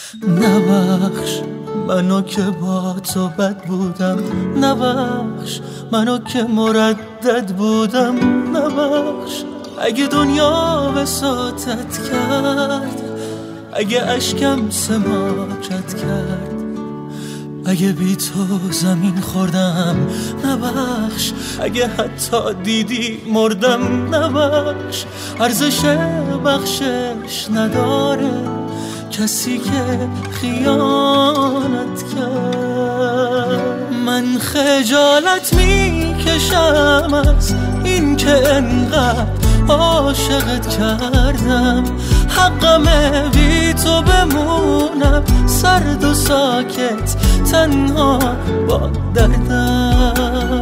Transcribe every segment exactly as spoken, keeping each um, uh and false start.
نبخش منو که با تو بد بودم، نبخش منو که مردد بودم، نبخش اگه دنیا وساطت کرد، اگه اشکم سماجت کرد، اگه بی تو زمین خوردم، نبخش اگه حتی دیدی مردم، نبخش ارزش بخشش نداره کسی که خیانت کرد. من خجالت میکشم از این که انقدر عاشقت کردم، حقمه بی تو بمونم سرد و ساکت تنها با دردم.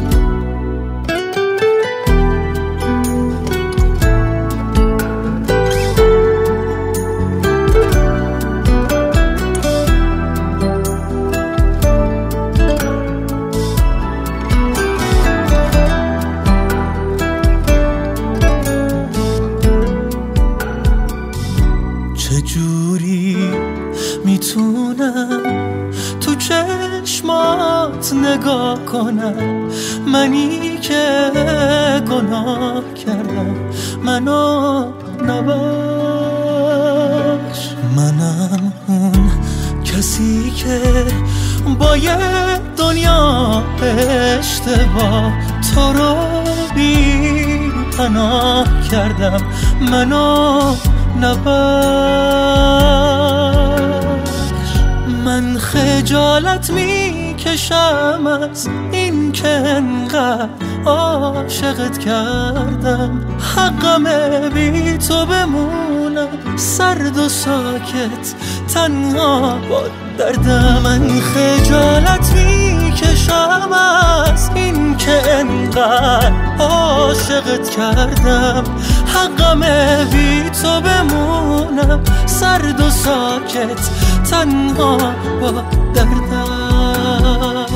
چجوری میتونم تو چشمات نگاه کنم، منی که گناه کردم منو نبخش. منم اون کسی که با یه دنیا اشتباه تو رو بی پناه کردم منو نبخش. من خجالت میکشم از این که انقدر عاشقت کردم، حقمه بی تو بمونم سرد و ساکت تنها با دردم. من خجالت میکشم از این که انقدر عاشقت کردم، حقمه بی تو بمونم سرد و ساکت تنها با دردم.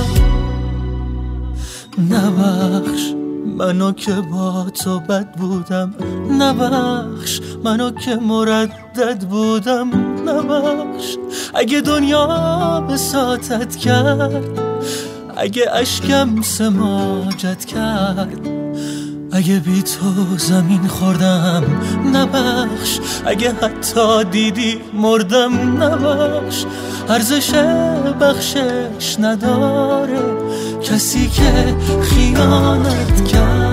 نبخش منو که با تو بد بودم، نبخش منو که مردد بودم، نبخش اگه دنیا بساطت کرد، اگه اشکم سماجت کرد، اگه بی تو زمین خوردم، نبخش اگه حتی دیدی مردم، نبخش ارزش بخشش نداره کسی که خیانت کرد.